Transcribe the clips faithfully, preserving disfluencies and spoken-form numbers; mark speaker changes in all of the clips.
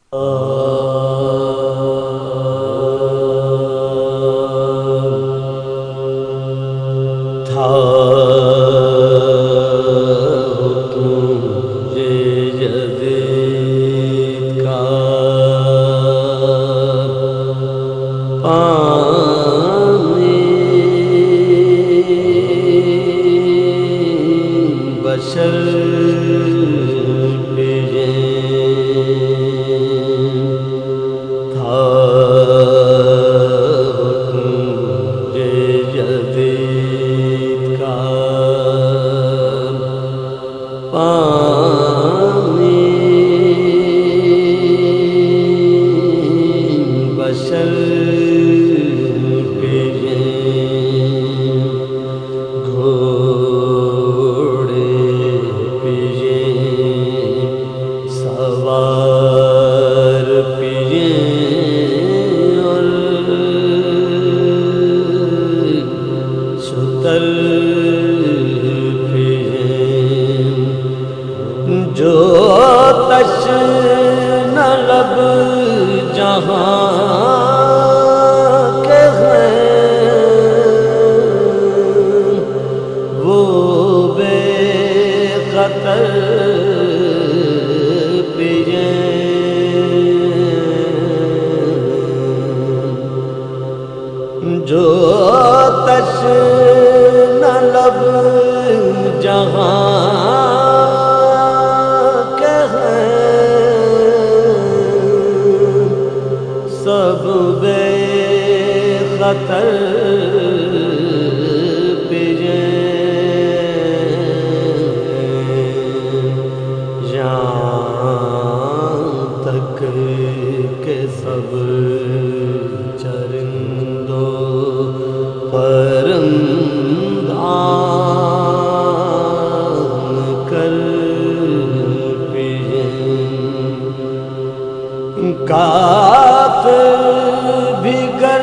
Speaker 1: تھا تجھے یزید کا پانی بشر جو تشنہ لب جہاں کے ہیں وہ بے خطر پئیں، جو تشنہ لب جہاں سب بے خطر پئیں، یہاں تک کہ سب چرندوں پرندان کر پئیں، کافر بھی گر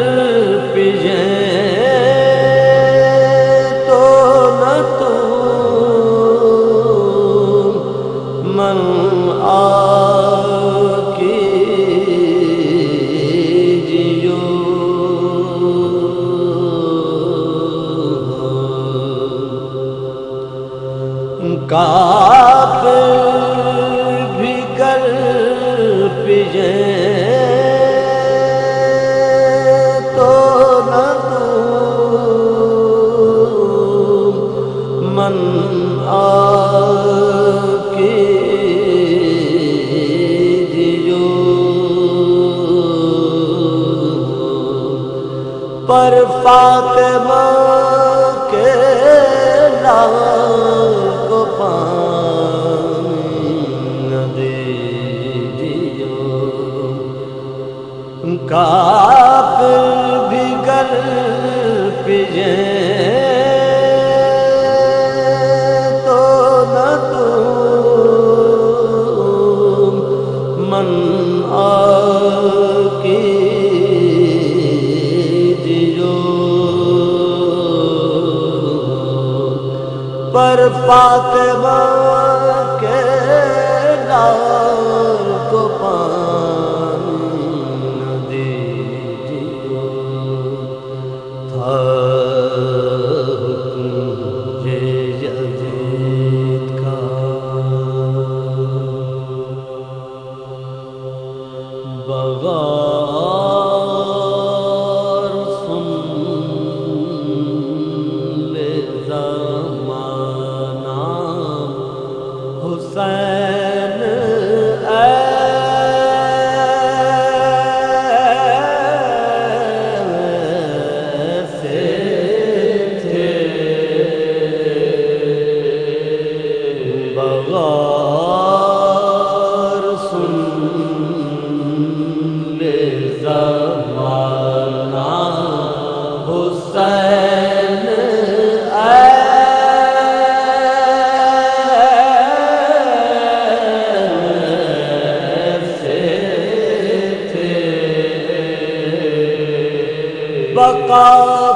Speaker 1: پئیں تو نہ تو من آکیجیو، کافر بھی گر پئیں تو نہ تو من آکیجیو، پر فاطمہ کے لال کو پانی نہ دیجیو، کافر بھی گر پئیں تو نہ تو من آکیجیو، پر فاطمہ کے لال کو پانی نہ دیجیو، تھا حکم یزید کا بغار سن لے زمانہ حسین ایسے تھے، بغار سن لے زمانہ حسین بقا